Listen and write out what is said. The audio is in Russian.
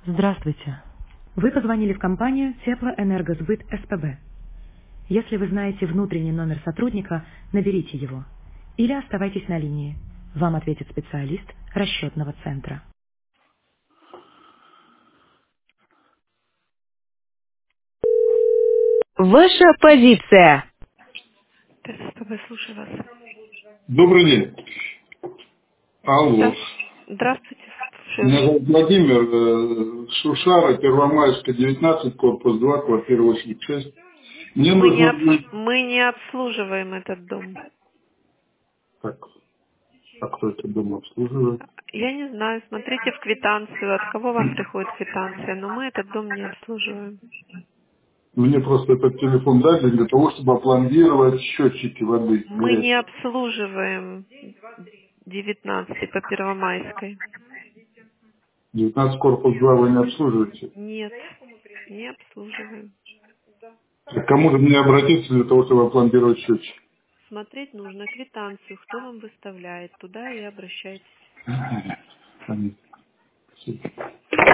Здравствуйте. Вы позвонили в компанию Теплоэнергосбыт СПБ. Если вы знаете внутренний номер сотрудника, наберите его. Или оставайтесь на линии. Вам ответит специалист расчетного центра. Ваша позиция. ТСПБ, слушаю вас. Добрый день. Алло. Здравствуйте, слушаю Меня вас. зовут Владимир, Шушара, Первомайская, 19, корпус 2, квартира 86. Мне нужно... Мы не обслуживаем этот дом. Так, а кто это дом обслуживает? Я не знаю, смотрите в квитанцию, от кого вам приходит квитанция, но мы этот дом не обслуживаем. Мне просто этот телефон дали для того, чтобы опломбировать счетчики воды. Мы не обслуживаем 19 по Первомайской. 19, корпус 2 вы не обслуживаете. Нет, не обслуживаем. А к кому же мне обратиться для того, чтобы опломбировать счетчик? Смотреть нужно квитанцию, кто вам выставляет, туда и обращайтесь. Понятно. Спасибо.